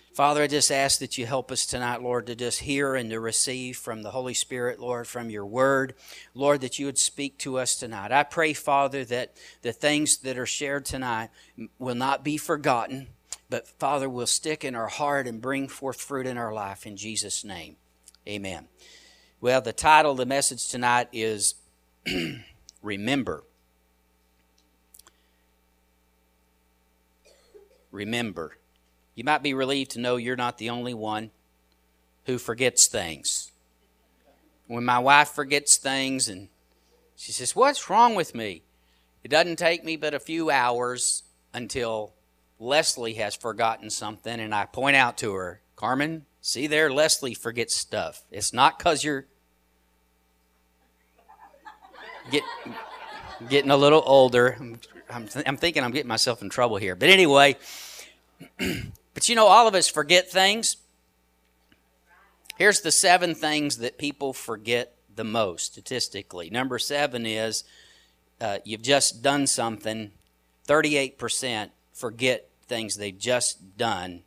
Father, I just ask that you help us tonight, Lord, to just hear and to receive from the Holy Spirit, Lord, from your word. Lord, that you would speak to us tonight. I pray, Father, that the things that are shared tonight will not be forgotten, but, Father, will stick in our heart and bring forth fruit in our life. In Jesus' name, amen. Well, the title of the message tonight is Remember. Remember. You might be relieved to know you're not the only one who forgets things. When my wife forgets things and she says, "What's wrong with me?" It doesn't take me but a few hours until Leslie has forgotten something, and I point out to her, "Carmen, see there, Leslie forgets stuff. It's not because you're getting a little older." I'm thinking I'm getting myself in trouble here. But anyway, but you know, all of us forget things. Here's the 7 things that people forget the most statistically. Number 7 is you've just done something. 38% forget things they've just done.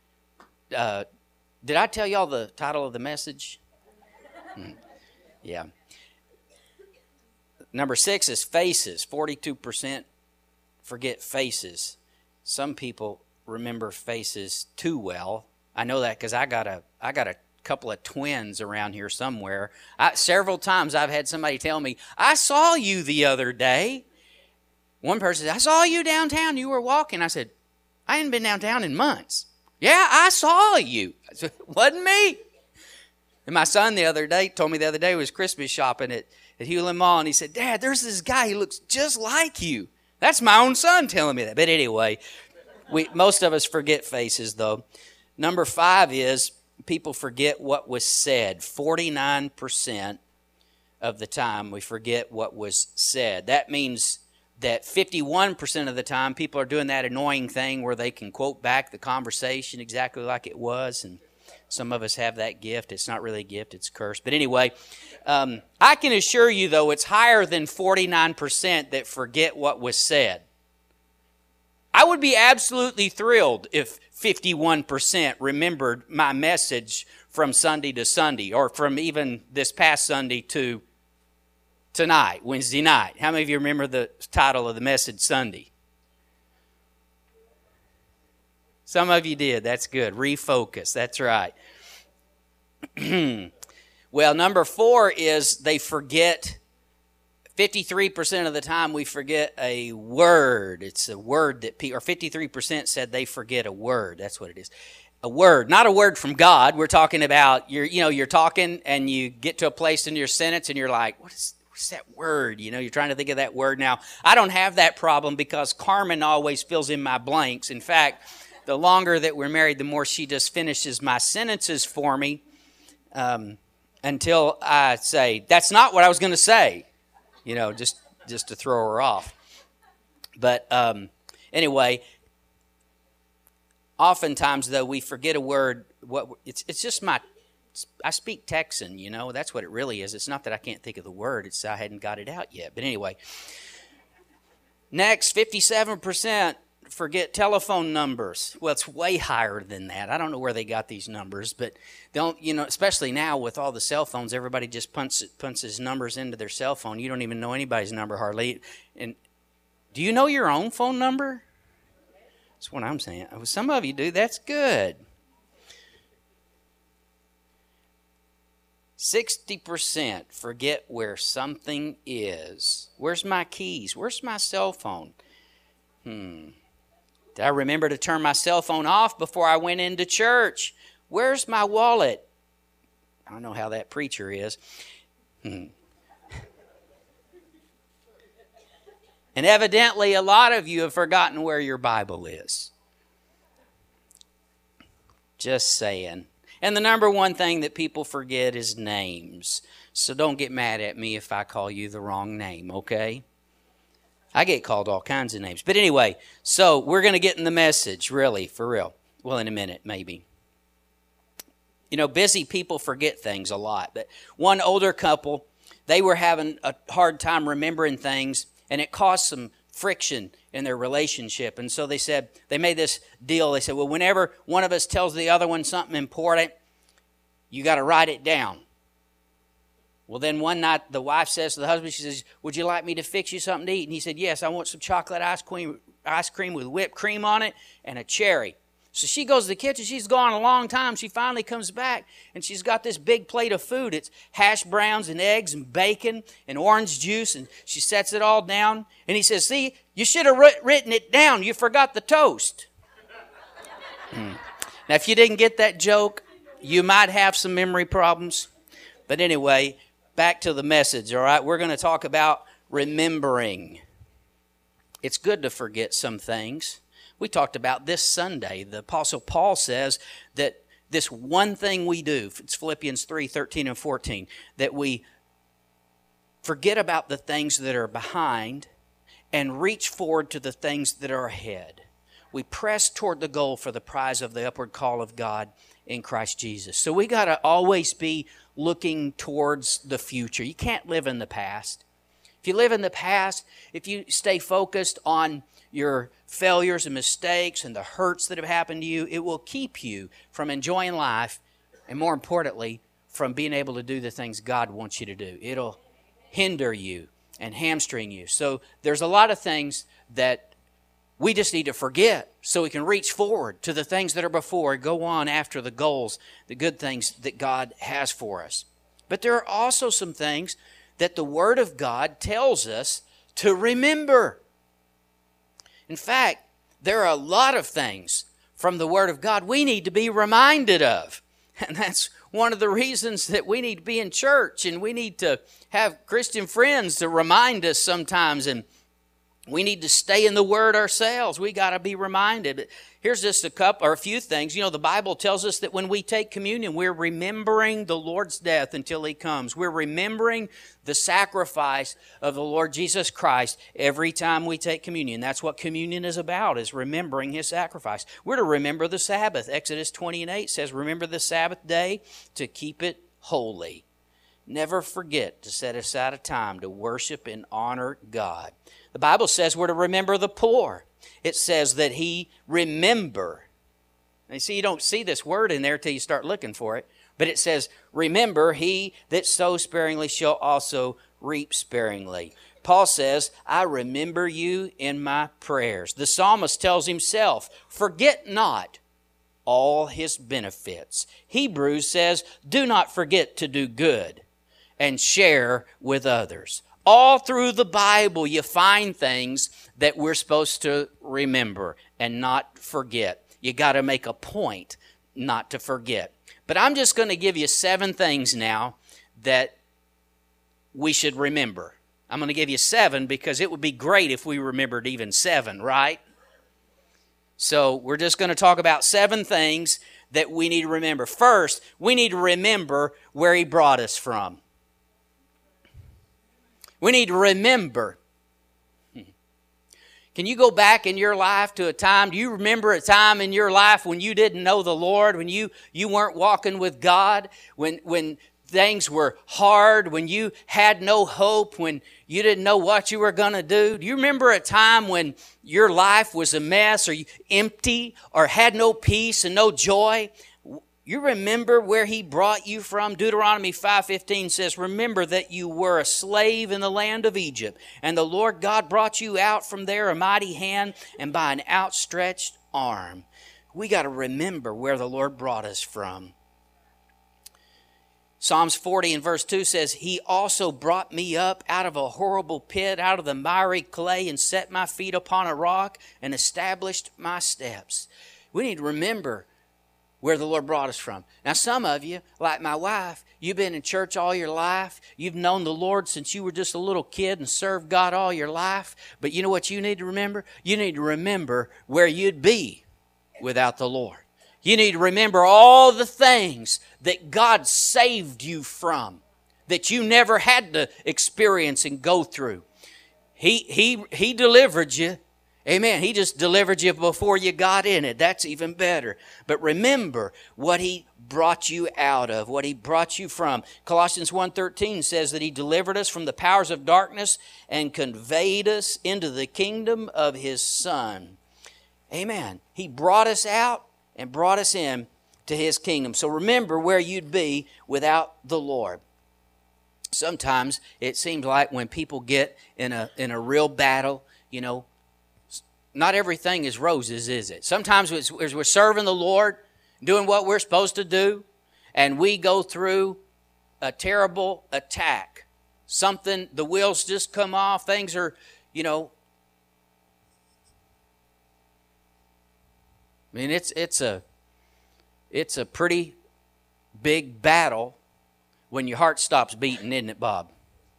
Did I tell y'all the title of the message? Yeah. Number 6 is faces. 42% forget faces. Some people remember faces too well. I know that because I got a couple of twins around here somewhere. Several times I've had somebody tell me, "I saw you the other day." One person said, "I saw you downtown. You were walking." I said, "I hadn't been downtown in months." "Yeah, I saw you." I said, "Wasn't me." And my son the other day told me he was Christmas shopping at Hewlin Mall, and he said, "Dad, there's this guy who looks just like you." That's my own son telling me that. But anyway, most of us forget faces, though. Number 5 is people forget what was said. 49% of the time we forget what was said. That means that 51% of the time people are doing that annoying thing where they can quote back the conversation exactly like it was, and some of us have that gift. It's not really a gift, it's a curse. But anyway, I can assure you, though, it's higher than 49% that forget what was said. I would be absolutely thrilled if 51% remembered my message from Sunday to Sunday, or from even this past Sunday to tonight, Wednesday night. How many of you remember the title of the message Sunday? Some of you did. That's good. Refocus. That's right. Well, number 4 is they forget. 53% of the time we forget a word. It's a word that or 53% said they forget a word. That's what it is. A word, not a word from God. We're talking about you're talking and you get to a place in your sentence and you're like, what's that word? You're trying to think of that word. Now, I don't have that problem because Carmen always fills in my blanks. In fact, the longer that we're married, the more she just finishes my sentences for me until I say, "That's not what I was going to say." Just to throw her off. But anyway, oftentimes, though, we forget a word. It's just I speak Texan, That's what it really is. It's not that I can't think of the word. It's I hadn't got it out yet. But anyway. Next, 57% forget telephone numbers. Well, it's way higher than that. I don't know where they got these numbers, but especially now with all the cell phones, everybody just punches numbers into their cell phone. You don't even know anybody's number hardly. And do you know your own phone number? That's what I'm saying. Some of you do. That's good. 60% forget where something is. Where's my keys? Where's my cell phone? Did I remember to turn my cell phone off before I went into church? Where's my wallet? I don't know how that preacher is. And evidently, a lot of you have forgotten where your Bible is. Just saying. And the number 1 thing that people forget is names. So don't get mad at me if I call you the wrong name, okay? I get called all kinds of names. But anyway, so we're going to get in the message, really, for real. Well, in a minute, maybe. Busy people forget things a lot. But one older couple, they were having a hard time remembering things, and it cost them friction in their relationship. And so they made this deal. They said, well, whenever one of us tells the other one something important, you got to write it down. Well, then one night the wife says to the husband, she says, would you like me to fix you something to eat? And he said, yes, I want some chocolate ice cream with whipped cream on it and a cherry. So she goes to the kitchen. She's gone a long time. She finally comes back, and she's got this big plate of food. It's hash browns and eggs and bacon and orange juice, and she sets it all down. And he says, see, you should have written it down. You forgot the toast. Now, if you didn't get that joke, you might have some memory problems. But anyway, back to the message, all right? We're going to talk about remembering. It's good to forget some things. We talked about this Sunday. The Apostle Paul says that this one thing we do, it's Philippians 3:13 and 14, that we forget about the things that are behind and reach forward to the things that are ahead. We press toward the goal for the prize of the upward call of God in Christ Jesus. So we got to always be looking towards the future. You can't live in the past. If you live in the past, if you stay focused on your failures and mistakes and the hurts that have happened to you, it will keep you from enjoying life and, more importantly, from being able to do the things God wants you to do. It'll hinder you and hamstring you. So there's a lot of things that we just need to forget so we can reach forward to the things that are before, go on after the goals, the good things that God has for us. But there are also some things that the Word of God tells us to remember. In fact, there are a lot of things from the Word of God we need to be reminded of. And that's one of the reasons that we need to be in church, and we need to have Christian friends to remind us sometimes, and we need to stay in the Word ourselves. We got to be reminded. Here's just a few things. You know, the Bible tells us that when we take communion, we're remembering the Lord's death until He comes. We're remembering the sacrifice of the Lord Jesus Christ every time we take communion. That's what communion is about, is remembering His sacrifice. We're to remember the Sabbath. Exodus 20:8 says, remember the Sabbath day to keep it holy. Never forget to set aside a time to worship and honor God. The Bible says we're to remember the poor. It says that He remember. And you see, you don't see this word in there till you start looking for it. But it says, remember, he that sows sparingly shall also reap sparingly. Paul says, I remember you in my prayers. The psalmist tells himself, forget not all His benefits. Hebrews says, do not forget to do good and share with others. All through the Bible, you find things that we're supposed to remember and not forget. You got to make a point not to forget. But I'm just going to give you 7 things now that we should remember. I'm going to give you 7 because it would be great if we remembered even 7, right? So we're just going to talk about 7 things that we need to remember. First, we need to remember where He brought us from. We need to remember. Can you go back in your life to a time, do you remember a time in your life when you didn't know the Lord, when you weren't walking with God, when things were hard, when you had no hope, when you didn't know what you were going to do? Do you remember a time when your life was a mess or empty or had no peace and no joy? You remember where He brought you from? Deuteronomy 5:15 says, remember that you were a slave in the land of Egypt, and the Lord God brought you out from there a mighty hand and by an outstretched arm. We got to remember where the Lord brought us from. Psalms 40 and verse 2 says, He also brought me up out of a horrible pit, out of the miry clay, and set my feet upon a rock and established my steps. We need to remember where the Lord brought us from. Now, some of you, like my wife, you've been in church all your life. You've known the Lord since you were just a little kid and served God all your life. But you know what you need to remember? You need to remember where you'd be without the Lord. You need to remember all the things that God saved you from, that you never had to experience and go through. He delivered you. Amen. He just delivered you before you got in it. That's even better. But remember what He brought you out of, what He brought you from. Colossians 1:13 says that He delivered us from the powers of darkness and conveyed us into the kingdom of His Son. Amen. He brought us out and brought us in to His kingdom. So remember where you'd be without the Lord. Sometimes it seems like when people get in a real battle, you know, not everything is roses, is it? Sometimes as we're serving the Lord, doing what we're supposed to do, and we go through a terrible attack. Something, the wheels just come off, things are, you know. I mean, it's a pretty big battle when your heart stops beating, isn't it, Bob?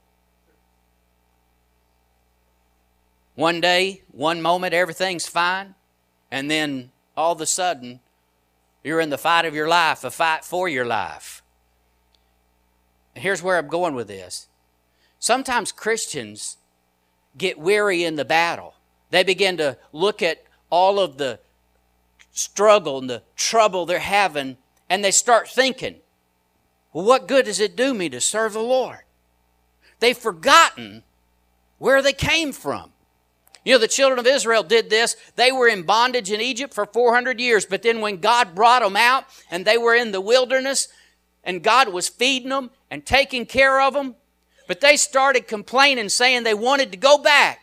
One day, one moment, everything's fine, and then all of a sudden, you're in the fight of your life, a fight for your life. And here's where I'm going with this. Sometimes Christians get weary in the battle. They begin to look at all of the struggle and the trouble they're having, and they start thinking, well, what good does it do me to serve the Lord? They've forgotten where they came from. You know, the children of Israel did this. They were in bondage in Egypt for 400 years, but then when God brought them out and they were in the wilderness and God was feeding them and taking care of them, but they started complaining, saying they wanted to go back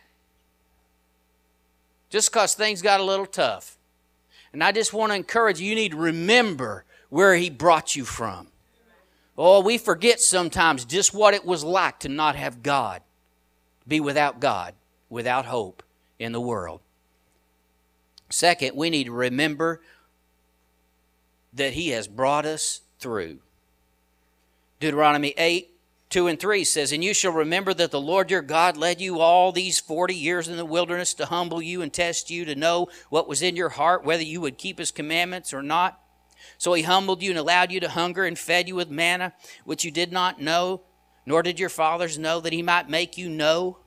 just because things got a little tough. And I just want to encourage you, you need to remember where He brought you from. Oh, we forget sometimes just what it was like to not have God, be without God, without hope in the world. Second, we need to remember that He has brought us through. Deuteronomy 8:2-3 says, and you shall remember that the Lord your God led you all these 40 years in the wilderness to humble you and test you to know what was in your heart, whether you would keep His commandments or not. So He humbled you and allowed you to hunger and fed you with manna, which you did not know, nor did your fathers know, that He might make you know,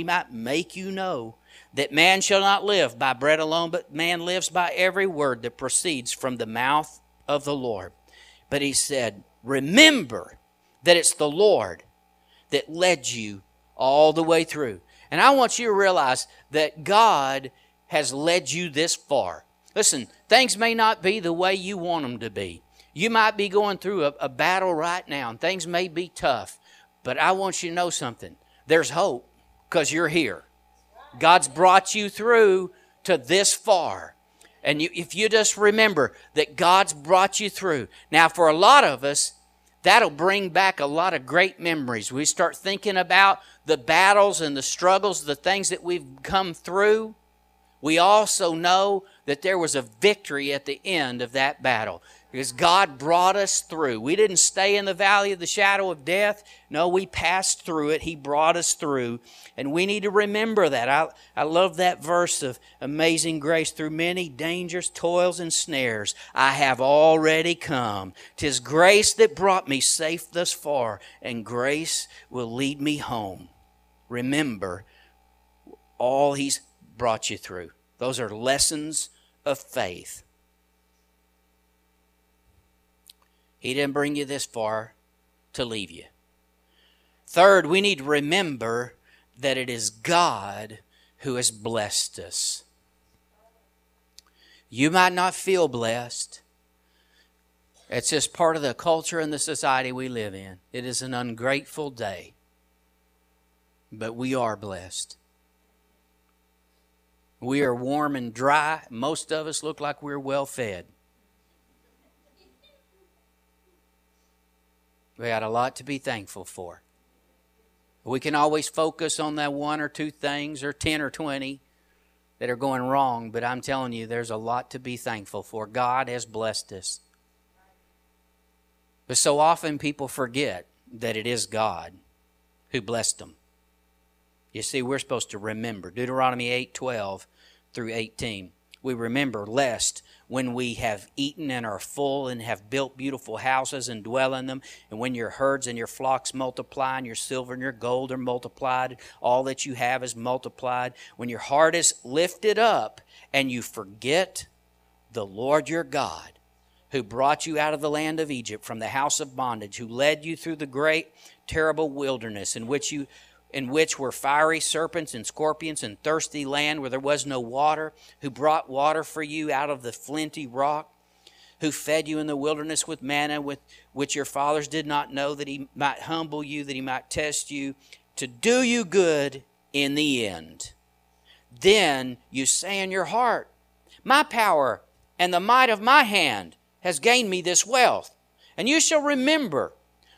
that man shall not live by bread alone, but man lives by every word that proceeds from the mouth of the Lord. But He said, remember that it's the Lord that led you all the way through. And I want you to realize that God has led you this far. Listen, things may not be the way you want them to be. You might be going through a battle right now, and things may be tough. But I want you to know something. There's hope because you're here. God's brought you through to this far. And if you just remember that God's brought you through. Now, for a lot of us, that'll bring back a lot of great memories. We start thinking about the battles and the struggles, the things that we've come through. We also know that there was a victory at the end of that battle because God brought us through. We didn't stay in the valley of the shadow of death. No, we passed through it. He brought us through. And we need to remember that. I love that verse of Amazing Grace. Through many dangers, toils, and snares, I have already come. 'Tis grace that brought me safe thus far, and grace will lead me home. Remember all He's brought you through. Those are lessons of faith. He didn't bring you this far to leave you. Third, we need to remember that it is God who has blessed us. You might not feel blessed. It's just part of the culture and the society we live in. It is an ungrateful day. But we are blessed. We are warm and dry. Most of us look like we're well fed. We got a lot to be thankful for. We can always focus on that one or two things or 10 or 20 that are going wrong, but I'm telling you, there's a lot to be thankful for. God has blessed us. But so often people forget that it is God who blessed them. You see, we're supposed to remember. Deuteronomy 8:12-18. We remember lest when we have eaten and are full and have built beautiful houses and dwell in them, and when your herds and your flocks multiply and your silver and your gold are multiplied, all that you have is multiplied, when your heart is lifted up and you forget the Lord your God, who brought you out of the land of Egypt from the house of bondage, who led you through the great terrible wilderness in which were fiery serpents and scorpions and thirsty land where there was no water, who brought water for you out of the flinty rock, who fed you in the wilderness with manna with which your fathers did not know, that he might humble you, that he might test you, to do you good in the end. Then you say in your heart, my power and the might of my hand has gained me this wealth. And you shall remember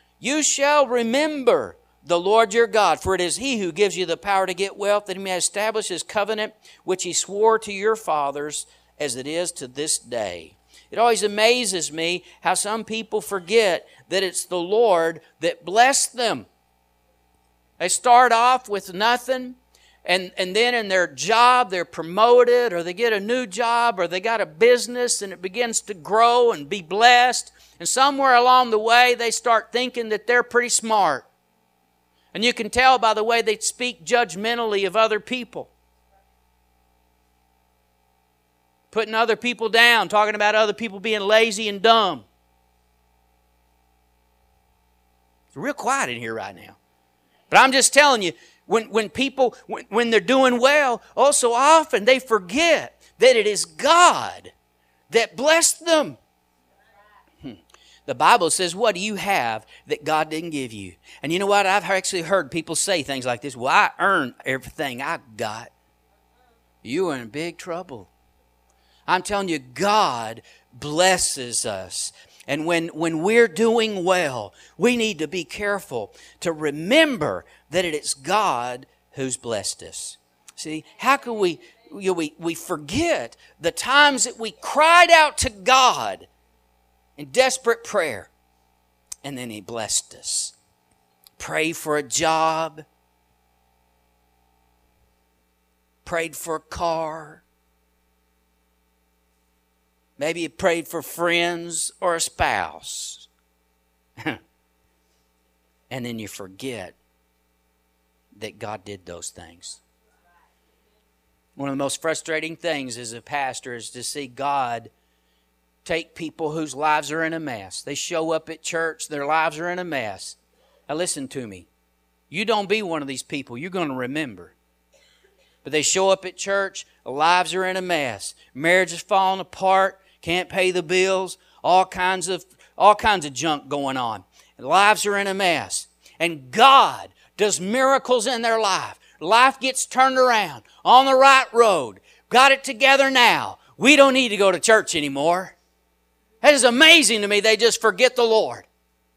the Lord your God, for it is he who gives you the power to get wealth, that he may establish his covenant, which he swore to your fathers, as it is to this day. It always amazes me how some people forget that it's the Lord that blessed them. They start off with nothing, and then in their job they're promoted, or they get a new job, or they got a business and it begins to grow and be blessed. And somewhere along the way they start thinking that they're pretty smart. And you can tell by the way they speak judgmentally of other people. Putting other people down, talking about other people being lazy and dumb. It's real quiet in here right now. But I'm just telling you, when people, when they're doing well, oh, so often they forget that it is God that blessed them. The Bible says, what do you have that God didn't give you? And you know what? I've actually heard people say things like this. Well, I earned everything I got. You are in big trouble. I'm telling you, God blesses us. And when we're doing well, we need to be careful to remember that it is God who's blessed us. See, how can we forget the times that we cried out to God in desperate prayer, and then he blessed us. Pray for a job. Prayed for a car. Maybe you prayed for friends or a spouse. And then you forget that God did those things. One of the most frustrating things as a pastor is to see God take people whose lives are in a mess. They show up at church, their lives are in a mess. Now listen to me. You don't be one of these people. You're going to remember. But they show up at church, their lives are in a mess. Marriage is falling apart, can't pay the bills, all kinds of junk going on. Lives are in a mess. And God does miracles in their life. Life gets turned around, on the right road. Got it together now. We don't need to go to church anymore. That is amazing to me. They just forget the Lord.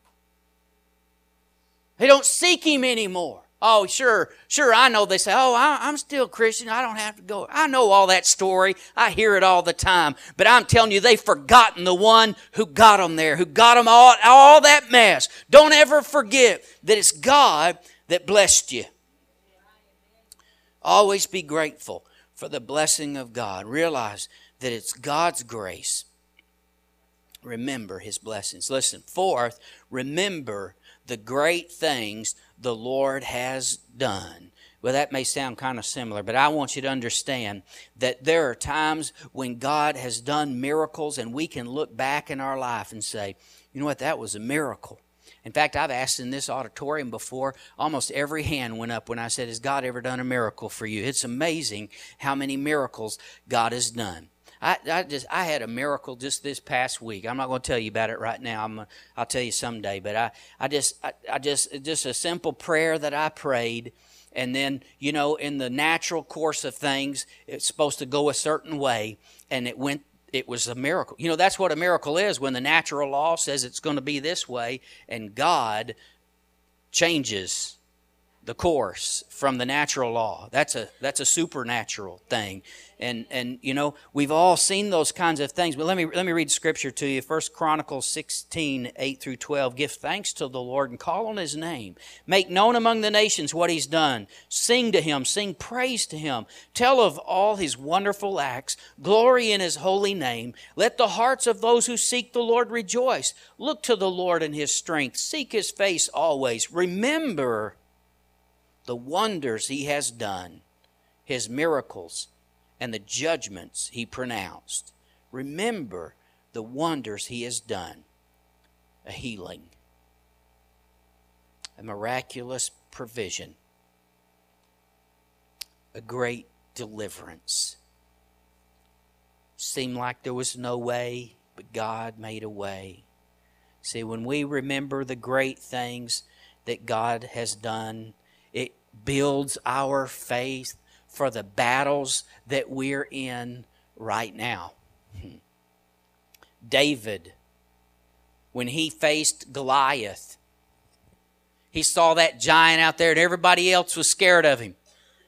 They don't seek Him anymore. Oh, sure, I know. They say, oh, I'm still Christian. I don't have to go. I know all that story. I hear it all the time. But I'm telling you, they've forgotten the one who got them there, who got them all that mess. Don't ever forget that it's God that blessed you. Always be grateful for the blessing of God. Realize that it's God's grace. Remember His blessings. Listen, fourth, remember the great things the Lord has done. Well, that may sound kind of similar, but I want you to understand that there are times when God has done miracles and we can look back in our life and say, you know what, that was a miracle. In fact, I've asked in this auditorium before, almost every hand went up when I said, has God ever done a miracle for you? It's amazing how many miracles God has done. I had a miracle just this past week. I'm not going to tell you about it right now. I'll tell you someday. But I just a simple prayer that I prayed, and then in the natural course of things, it's supposed to go a certain way, and it went. It was a miracle. That's what a miracle is, when the natural law says it's going to be this way, and God changes the course from the natural law. That's a supernatural thing. And you know, we've all seen those kinds of things. But let me read scripture to you. 1 Chronicles 16, 8 through 12. Give thanks to the Lord and call on His name. Make known among the nations what He's done. Sing to Him. Sing praise to Him. Tell of all His wonderful acts. Glory in His holy name. Let the hearts of those who seek the Lord rejoice. Look to the Lord in His strength. Seek His face always. Remember the wonders He has done, His miracles, and the judgments He pronounced. Remember the wonders He has done. A healing, a miraculous provision, a great deliverance. Seemed like there was no way, but God made a way. See, when we remember the great things that God has done, it builds our faith for the battles that we're in right now. David, when he faced Goliath, he saw that giant out there and everybody else was scared of him.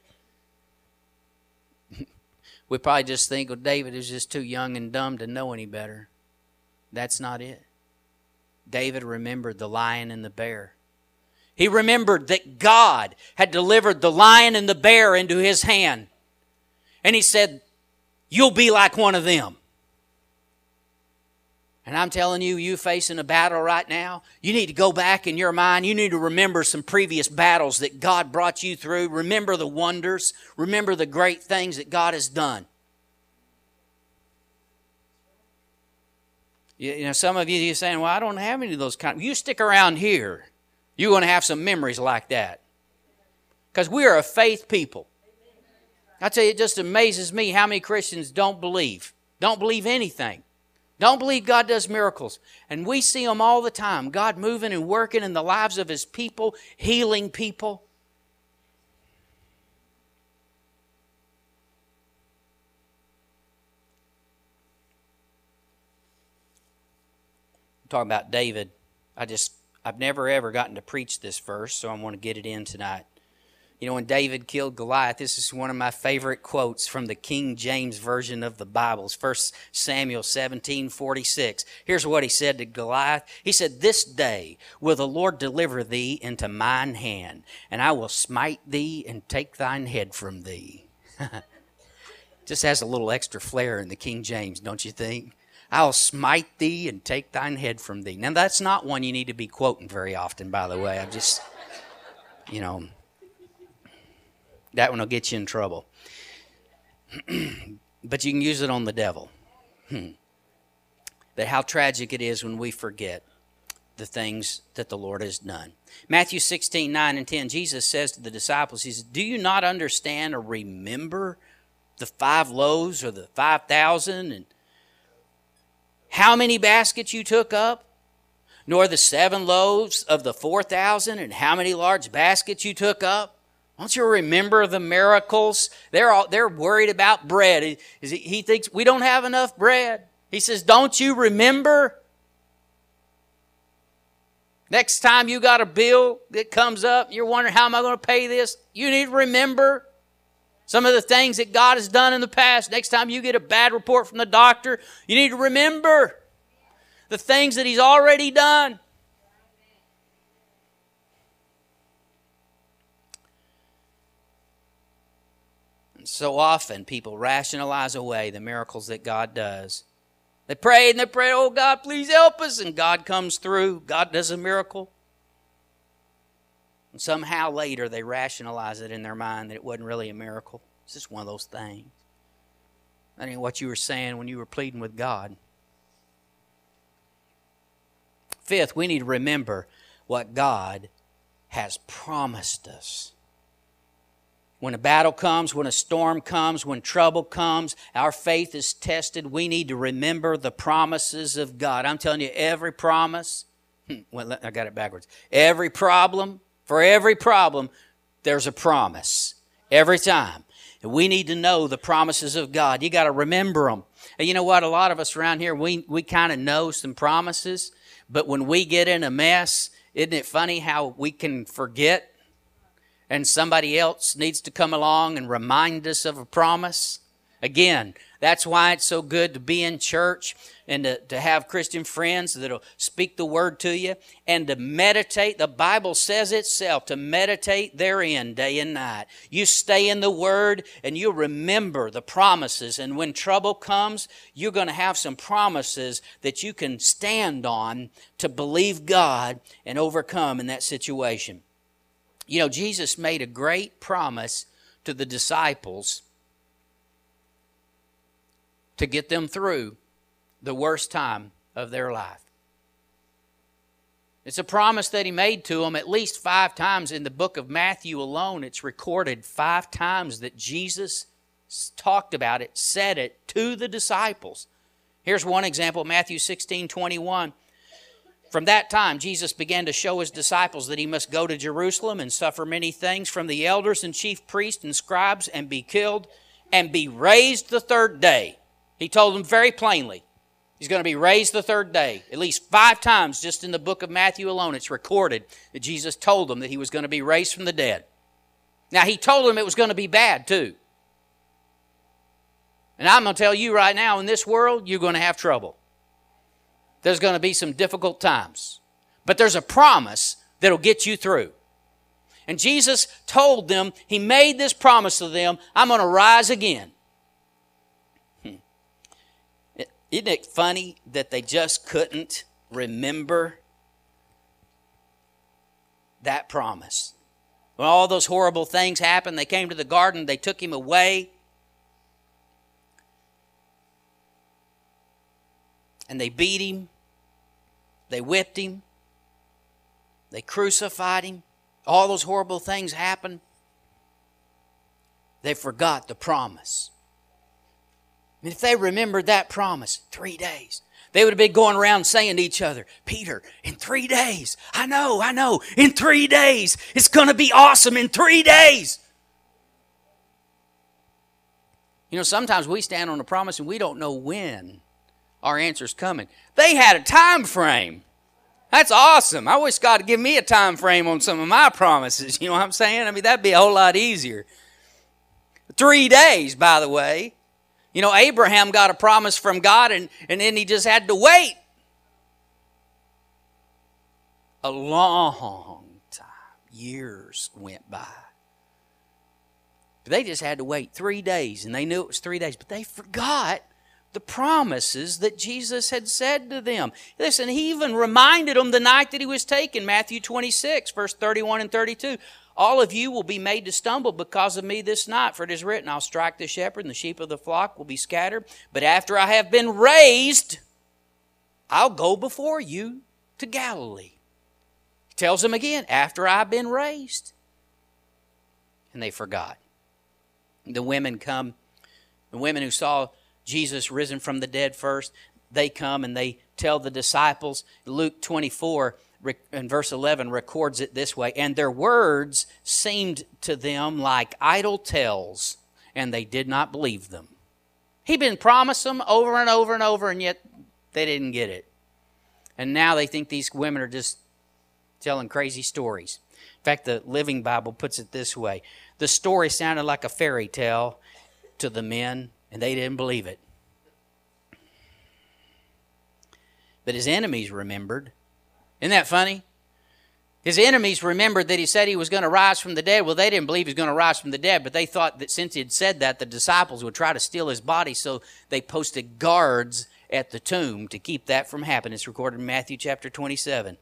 We probably just think, well, David is just too young and dumb to know any better. That's not it. David remembered the lion and the bear. He remembered that God had delivered the lion and the bear into his hand. And he said, you'll be like one of them. And I'm telling you, you facing a battle right now, you need to go back in your mind. You need to remember some previous battles that God brought you through. Remember the wonders. Remember the great things that God has done. You know, some of you are saying, well, I don't have any of those kind. You stick around here. You're going to have some memories like that. Because we are a faith people. I tell you, it just amazes me how many Christians don't believe anything. Don't believe God does miracles. And we see them all the time. God moving and working in the lives of His people, healing people. Talking about David, I've never ever gotten to preach this verse, so I want to get it in tonight. You know, when David killed Goliath, this is one of my favorite quotes from the King James Version of the Bible. It's 1 Samuel 17:46. Here's what he said to Goliath. He said, this day will the Lord deliver thee into mine hand, and I will smite thee and take thine head from thee. Just has a little extra flair in the King James, don't you think? I'll smite thee and take thine head from thee. Now, that's not one you need to be quoting very often, by the way. I'm just, you know, that one will get you in trouble. But you can use it on the devil. But how tragic it is when we forget the things that the Lord has done. Matthew 16, 9 and 10, Jesus says to the disciples, He says, do you not understand or remember the 5 loaves or the 5,000 and how many baskets you took up, nor the 7 loaves of the 4,000, and how many large baskets you took up? Don't you remember the miracles? They're worried about bread. He thinks we don't have enough bread. He says, don't you remember? Next time you got a bill that comes up, you're wondering, how am I going to pay this? You need to remember some of the things that God has done in the past. Next time you get a bad report from the doctor, you need to remember the things that He's already done. And so often people rationalize away the miracles that God does. They prayed and they prayed, oh God, please help us. And God comes through. God does a miracle. And somehow later they rationalize it in their mind that it wasn't really a miracle. It's just one of those things. That ain't what you were saying when you were pleading with God. Fifth, we need to remember what God has promised us. When a battle comes, when a storm comes, when trouble comes, our faith is tested. We need to remember the promises of God. I'm telling you, every promise, well, I got it backwards. Every problem, for every problem, there's a promise. Every time. And we need to know the promises of God. You got to remember them. And you know what? A lot of us around here, we kind of know some promises. But when we get in a mess, isn't it funny how we can forget? and somebody else needs to come along and remind us of a promise. Again, that's why it's so good to be in church and to have Christian friends that'll speak the word to you and to meditate. The Bible says itself to meditate therein day and night. You stay in the word and you remember the promises. And when trouble comes, you're going to have some promises that you can stand on to believe God and overcome in that situation. You know, Jesus made a great promise to the disciples to get them through the worst time of their life. It's a promise that he made to them at least 5 times in the book of Matthew alone. It's recorded 5 times that Jesus talked about it, said it to the disciples. Here's one example, Matthew 16:21. From that time, Jesus began to show his disciples that he must go to Jerusalem and suffer many things from the elders and chief priests and scribes and be killed and be raised the 3rd day. He told them very plainly, he's going to be raised the 3rd day. At least 5 times just in the book of Matthew alone, it's recorded that Jesus told them that he was going to be raised from the dead. Now, he told them it was going to be bad too. And I'm going to tell you right now, in this world, you're going to have trouble. There's going to be some difficult times. But there's a promise that'll get you through. And Jesus told them, he made this promise to them, I'm going to rise again. Isn't it funny that they just couldn't remember that promise? When all those horrible things happened, they came to the garden, they took him away. And they beat him. They whipped him. They crucified him. All those horrible things happened. They forgot the promise. I mean, if they remembered that promise, 3 days, they would have been going around saying to each other, Peter, in 3 days, I know, in 3 days, it's going to be awesome in 3 days. You know, sometimes we stand on a promise and we don't know when our answer's coming. They had a time frame. That's awesome. I wish God would give me a time frame on some of my promises. You know what I'm saying? I mean, that'd be a whole lot easier. 3 days, by the way. You know, Abraham got a promise from God and then he just had to wait. A long time. Years went by. But they just had to wait 3 days, and they knew it was 3 days, but they forgot the promises that Jesus had said to them. Listen, he even reminded them the night that he was taken, Matthew 26, verse 31 and 32. All of you will be made to stumble because of me this night, for it is written, I'll strike the shepherd, and the sheep of the flock will be scattered. But after I have been raised, I'll go before you to Galilee. He tells them again, after I've been raised. And they forgot. The women come, the women who saw Jesus risen from the dead first, they come and they tell the disciples. Luke 24 in verse 11 records it this way, and their words seemed to them like idle tales, and they did not believe them. He'd been promised them over and over and over, and yet they didn't get it. And now they think these women are just telling crazy stories. In fact, the Living Bible puts it this way. The story sounded like a fairy tale to the men, and they didn't believe it. But his enemies remembered. Isn't that funny? His enemies remembered that he said he was going to rise from the dead. Well, they didn't believe he was going to rise from the dead, but they thought that since he had said that, the disciples would try to steal his body, so they posted guards at the tomb to keep that from happening. It's recorded in Matthew chapter 27.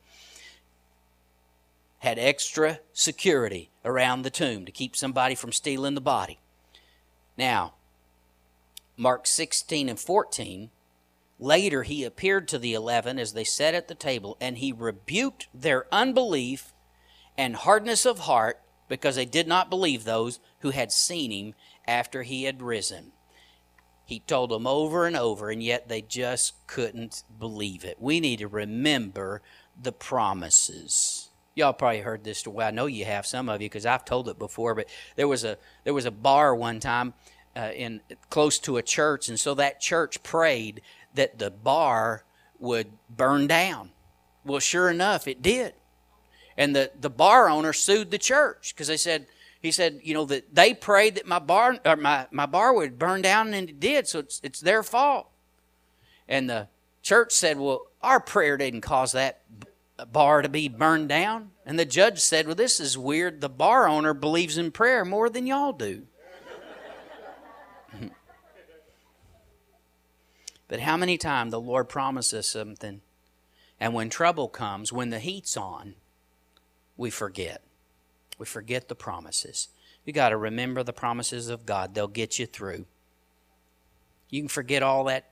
Had extra security around the tomb to keep somebody from stealing the body. Now, Mark 16 and 14, later he appeared to the 11 as they sat at the table, and he rebuked their unbelief and hardness of heart because they did not believe those who had seen him after he had risen. He told them over and over, and yet they just couldn't believe it. We need to remember the promises. Y'all probably heard this story. I know you have, some of you, because I've told it before. But there was a bar one time in close to a church, and so that church prayed that the bar would burn down. Well, sure enough, it did. And the bar owner sued the church because they said, He said, you know, that they prayed that my bar would burn down, and it did, so it's their fault. And the church said, well, our prayer didn't cause that bar to be burned down. And the judge said, well, this is weird. The bar owner believes in prayer more than y'all do. But how many times the Lord promises something, and when trouble comes, when the heat's on, we forget. We forget the promises. You got to remember the promises of God. They'll get you through. You can forget all that.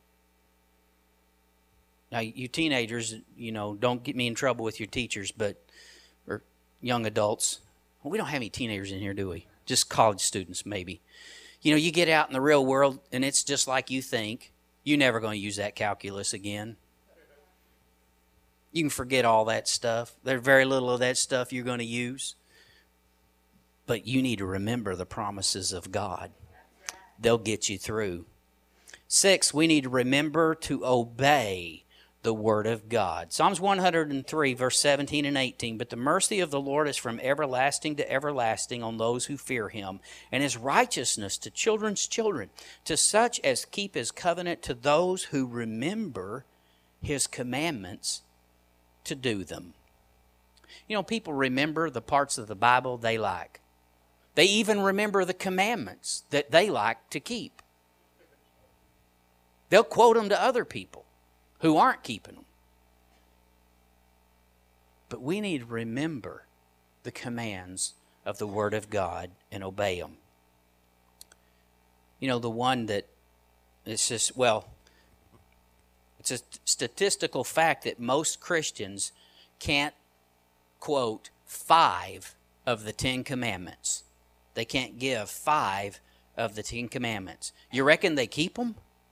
Now, you teenagers, you know, don't get me in trouble with your teachers, or young adults. Well, we don't have any teenagers in here, do we? Just college students, maybe. You know, you get out in the real world, and it's just like you think. You're never going to use that calculus again. You can forget all that stuff. There's very little of that stuff you're going to use. But you need to remember the promises of God. They'll get you through. 6, we need to remember to obey the Word of God. Psalms 103, verse 17 and 18. But the mercy of the Lord is from everlasting to everlasting on those who fear Him, and His righteousness to children's children, to such as keep His covenant, to those who remember His commandments to do them. You know, people remember the parts of the Bible they like. They even remember the commandments that they like to keep. They'll quote them to other people who aren't keeping them. But we need to remember the commands of the Word of God and obey them. You know, the one that it's just, well, it's a statistical fact that most Christians can't quote 5 of the 10 commandments. They can't give 5 of the 10 commandments. You reckon they keep them?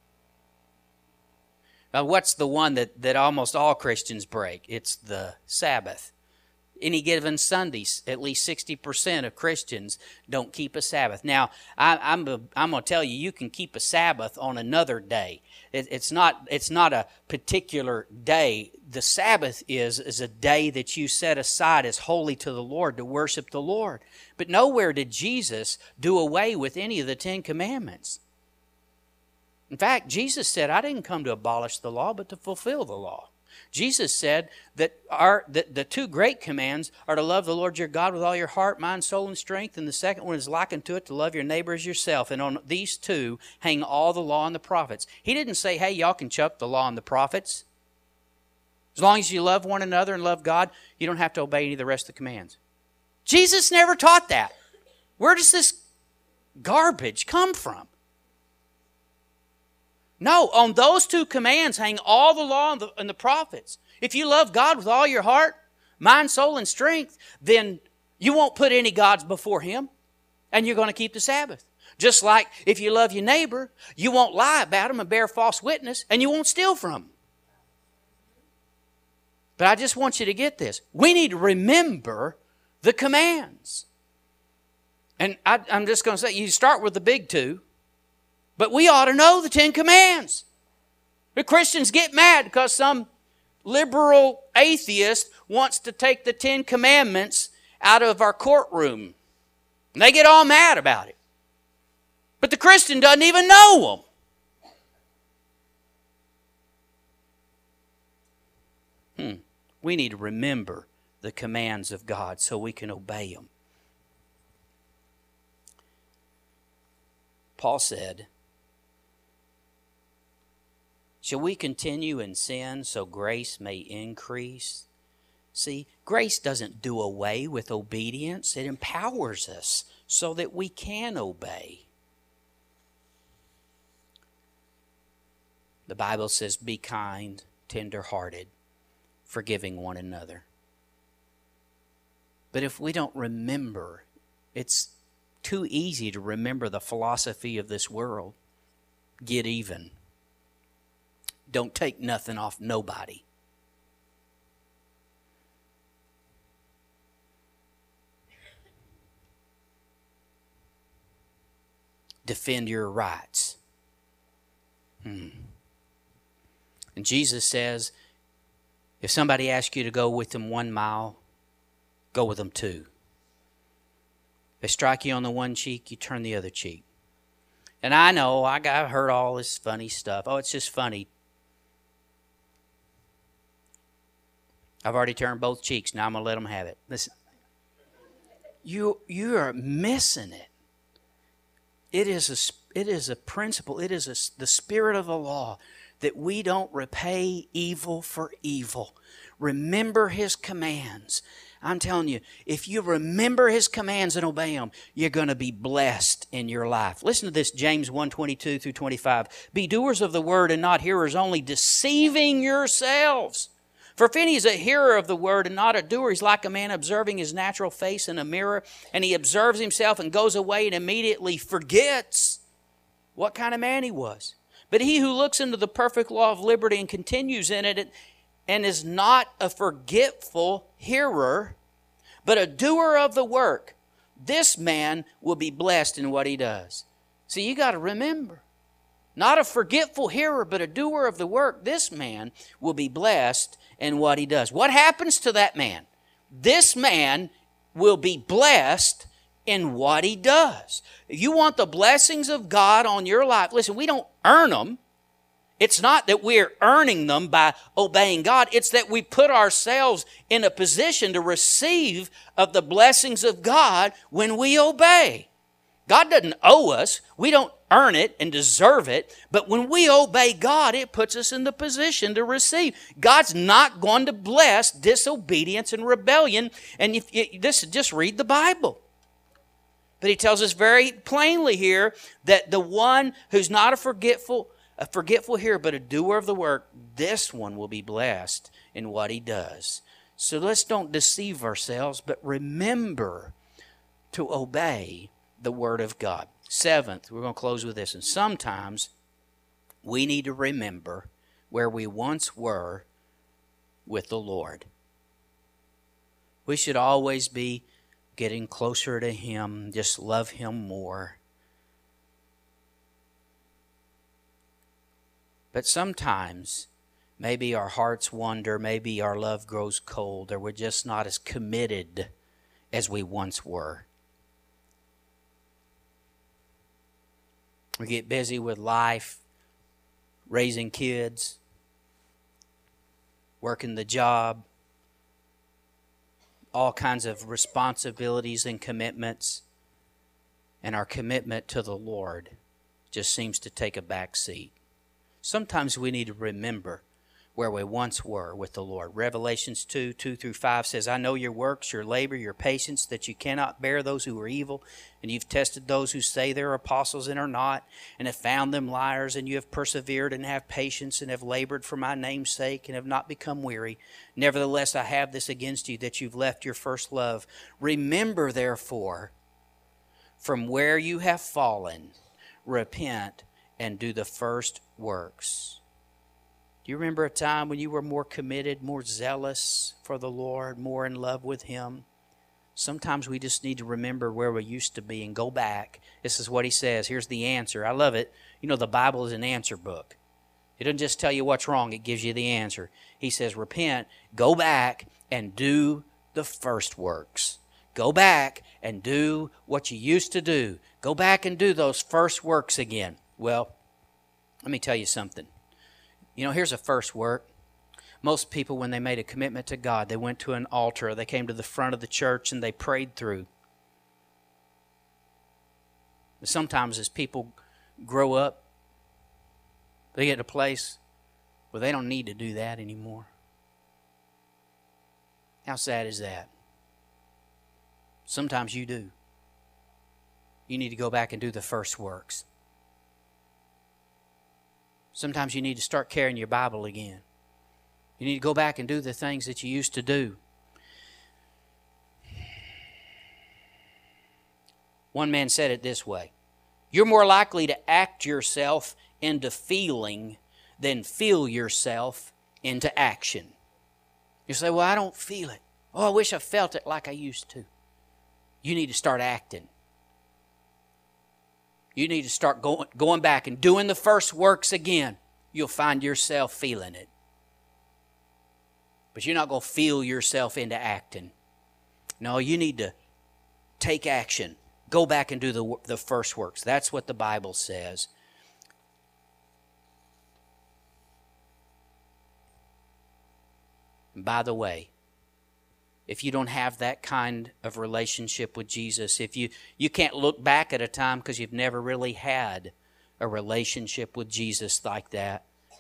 Now, what's the one that almost all Christians break? It's the Sabbath. Any given Sunday, at least 60% of Christians don't keep a Sabbath. Now, I'm going to tell you, you can keep a Sabbath on another day. It's not a particular day. The Sabbath is a day that you set aside as holy to the Lord, to worship the Lord. But nowhere did Jesus do away with any of the 10 commandments. In fact, Jesus said, I didn't come to abolish the law, but to fulfill the law. Jesus said that the 2 great commands are to love the Lord your God with all your heart, mind, soul, and strength. And the second one is likened to it, to love your neighbor as yourself. And on these 2 hang all the law and the prophets. He didn't say, hey, y'all can chuck the law and the prophets. As long as you love one another and love God, you don't have to obey any of the rest of the commands. Jesus never taught that. Where does this garbage come from? No, on those 2 commands hang all the law and the prophets. If you love God with all your heart, mind, soul, and strength, then you won't put any gods before Him, and you're going to keep the Sabbath. Just like if you love your neighbor, you won't lie about him and bear false witness, and you won't steal from him. But I just want you to get this. We need to remember the commands. And I'm just going to say, you start with the big 2. But we ought to know the 10 commands. The Christians get mad because some liberal atheist wants to take the 10 commandments out of our courtroom. And they get all mad about it. But the Christian doesn't even know them. We need to remember the commands of God so we can obey them. Paul said, shall we continue in sin so grace may increase? See, grace doesn't do away with obedience. It empowers us so that we can obey. The Bible says, be kind, tender-hearted, forgiving one another. But if we don't remember, it's too easy to remember the philosophy of this world. Get even. Don't take nothing off nobody. Defend your rights. And Jesus says, if somebody asks you to go with them 1 mile, go with them 2. They strike you on the one cheek, you turn the other cheek. And I know, I heard all this funny stuff. Oh, it's just funny. I've already turned both cheeks. Now I'm going to let them have it. Listen, you are missing it. It is a principle. It is the spirit of the law that we don't repay evil for evil. Remember His commands. I'm telling you, if you remember His commands and obey them, you're going to be blessed in your life. Listen to this, James 1:22 through 25. Be doers of the word and not hearers only, deceiving yourselves. For if any is a hearer of the word and not a doer, he's like a man observing his natural face in a mirror, and he observes himself and goes away and immediately forgets what kind of man he was. But he who looks into the perfect law of liberty and continues in it and is not a forgetful hearer, but a doer of the work, this man will be blessed in what he does. See, you got to remember, not a forgetful hearer, but a doer of the work, this man will be blessed in what he does. What happens to that man? This man will be blessed in what he does. You want the blessings of God on your life. Listen, we don't earn them. It's not that we're earning them by obeying God. It's that we put ourselves in a position to receive of the blessings of God when we obey. God doesn't owe us. We don't earn it and deserve it. But when we obey God, it puts us in the position to receive. God's not going to bless disobedience and rebellion. And just read the Bible. But He tells us very plainly here that the one who's not a forgetful hearer, but a doer of the work, this one will be blessed in what he does. So let's don't deceive ourselves, but remember to obey the Word of God. Seventh, we're going to close with this. And sometimes we need to remember where we once were with the Lord. We should always be getting closer to Him, just love Him more. But sometimes maybe our hearts wander, maybe our love grows cold, or we're just not as committed as we once were. We get busy with life, raising kids, working the job, all kinds of responsibilities and commitments, and our commitment to the Lord just seems to take a back seat. Sometimes we need to remember where we once were with the Lord. Revelations 2:2 through 5 says, I know your works, your labor, your patience, that you cannot bear those who are evil, and you've tested those who say they're apostles and are not, and have found them liars, and you have persevered and have patience and have labored for my name's sake and have not become weary. Nevertheless, I have this against you, that you've left your first love. Remember, therefore, from where you have fallen, repent and do the first works. Do you remember a time when you were more committed, more zealous for the Lord, more in love with Him? Sometimes we just need to remember where we used to be and go back. This is what He says. Here's the answer. I love it. You know, the Bible is an answer book. It doesn't just tell you what's wrong. It gives you the answer. He says, repent, go back and do the first works. Go back and do what you used to do. Go back and do those first works again. Well, let me tell you something. You know, here's a first work. Most people, when they made a commitment to God, they went to an altar, they came to the front of the church, and they prayed through. But sometimes as people grow up, they get to a place where they don't need to do that anymore. How sad is that? Sometimes you do. You need to go back and do the first works. Sometimes you need to start carrying your Bible again. You need to go back and do the things that you used to do. One man said it this way: you're more likely to act yourself into feeling than feel yourself into action. You say, well, I don't feel it. Oh, I wish I felt it like I used to. You need to start acting. You need to start going back and doing the first works again. You'll find yourself feeling it. But you're not going to feel yourself into acting. No, you need to take action. Go back and do the first works. That's what the Bible says. And by the way, if you don't have that kind of relationship with Jesus, if you can't look back at a time because you've never really had a relationship with Jesus like that,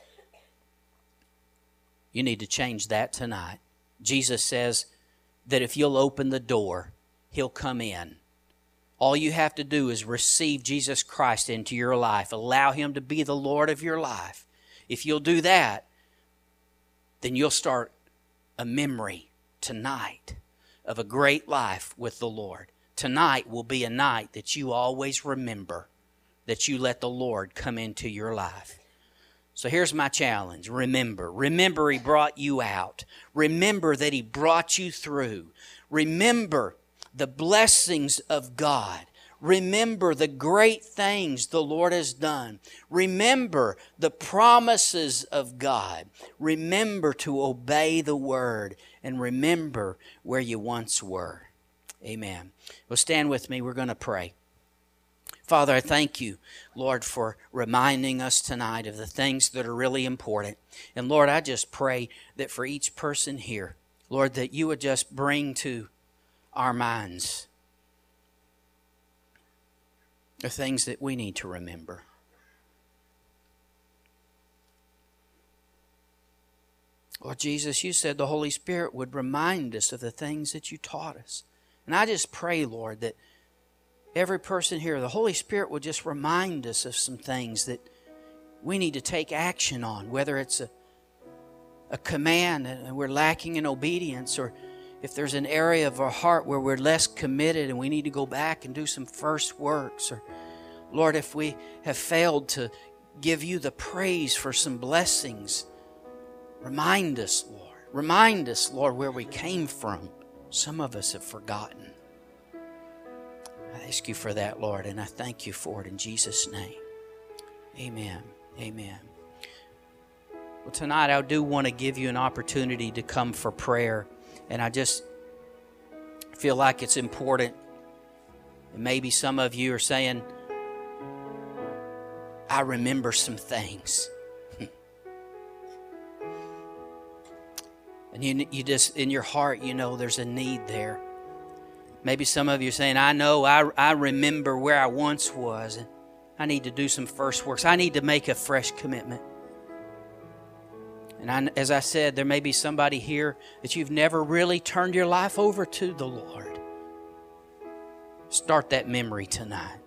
you need to change that tonight. Jesus says that if you'll open the door, He'll come in. All you have to do is receive Jesus Christ into your life. Allow Him to be the Lord of your life. If you'll do that, then you'll start a memory tonight of a great life with the Lord. Tonight will be a night that you always remember, that you let the Lord come into your life. So here's my challenge. Remember. Remember He brought you out. Remember that He brought you through. Remember the blessings of God. Remember the great things the Lord has done. Remember the promises of God. Remember to obey the Word. And remember where you once were. Amen. Well, stand with me. We're going to pray. Father, I thank You, Lord, for reminding us tonight of the things that are really important. And Lord, I just pray that for each person here, Lord, that You would just bring to our minds the things that we need to remember. Lord Jesus, You said the Holy Spirit would remind us of the things that You taught us. And I just pray, Lord, that every person here, the Holy Spirit will just remind us of some things that we need to take action on, whether it's a command and we're lacking in obedience, or if there's an area of our heart where we're less committed and we need to go back and do some first works, or Lord, if we have failed to give You the praise for some blessings, remind us, Lord. Remind us, Lord, where we came from. Some of us have forgotten. I ask You for that, Lord, and I thank You for it in Jesus' name. Amen. Amen. Well, tonight I do want to give you an opportunity to come for prayer, and I just feel like it's important. And maybe some of you are saying, I remember some things. And you just, in your heart, you know there's a need there. Maybe some of you are saying, I remember where I once was, and I need to do some first works. I need to make a fresh commitment. And as I said, there may be somebody here that you've never really turned your life over to the Lord. Start that memory tonight.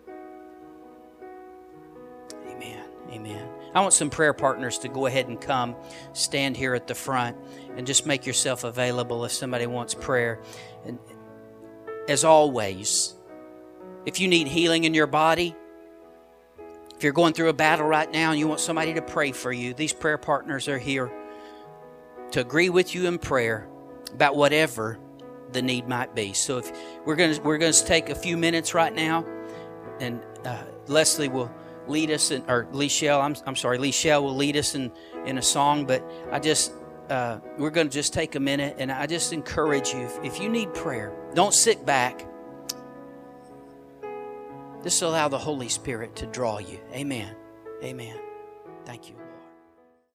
Amen. Amen. I want some prayer partners to go ahead and come, stand here at the front, and just make yourself available if somebody wants prayer. And as always, if you need healing in your body, if you're going through a battle right now and you want somebody to pray for you, these prayer partners are here to agree with you in prayer about whatever the need might be. So if we're going to take a few minutes right now, and Leslie will lead us, Lichelle will lead us in a song. But we're going to just take a minute, and I just encourage you, if you need prayer, don't sit back. Just allow the Holy Spirit to draw you. Amen. Amen. Thank you.